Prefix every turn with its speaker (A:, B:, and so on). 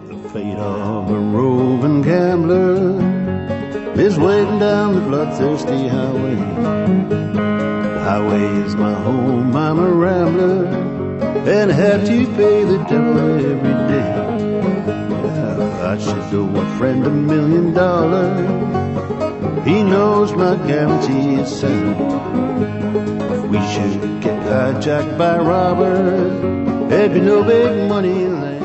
A: The fate of a roving gambler is waiting down the bloodthirsty highway. The highway is my home, I'm a rambler, and have to pay the devil every day. Yeah, I should owe a friend $1 million. He knows my guarantee is sound. If we should get hijacked by robbers, there'd be no big money left.